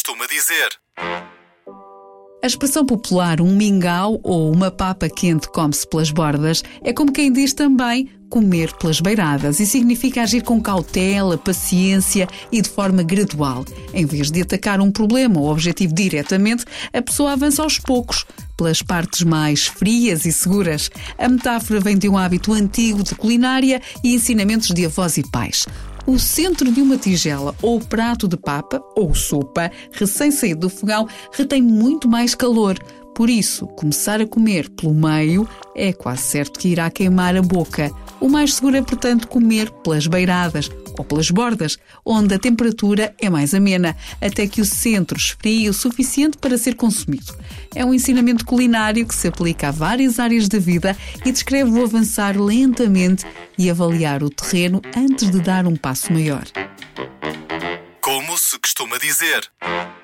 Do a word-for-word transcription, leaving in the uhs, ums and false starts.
costuma dizer. A expressão popular um mingau ou uma papa quente come-se pelas bordas é como quem diz também comer pelas beiradas e significa agir com cautela, paciência e de forma gradual. Em vez de atacar um problema ou objetivo diretamente, a pessoa avança aos poucos, pelas partes mais frias e seguras. A metáfora vem de um hábito antigo de culinária e ensinamentos de avós e pais. O centro de uma tigela ou prato de papa ou sopa recém-saído do fogão retém muito mais calor. Por isso, começar a comer pelo meio é quase certo que irá queimar a boca. O mais seguro é, portanto, comer pelas beiradas ou pelas bordas, onde a temperatura é mais amena, até que o centro esfrie o suficiente para ser consumido. É um ensinamento culinário que se aplica a várias áreas da vida e descreve o avançar lentamente e avaliar o terreno antes de dar um passo maior. Como se costuma dizer.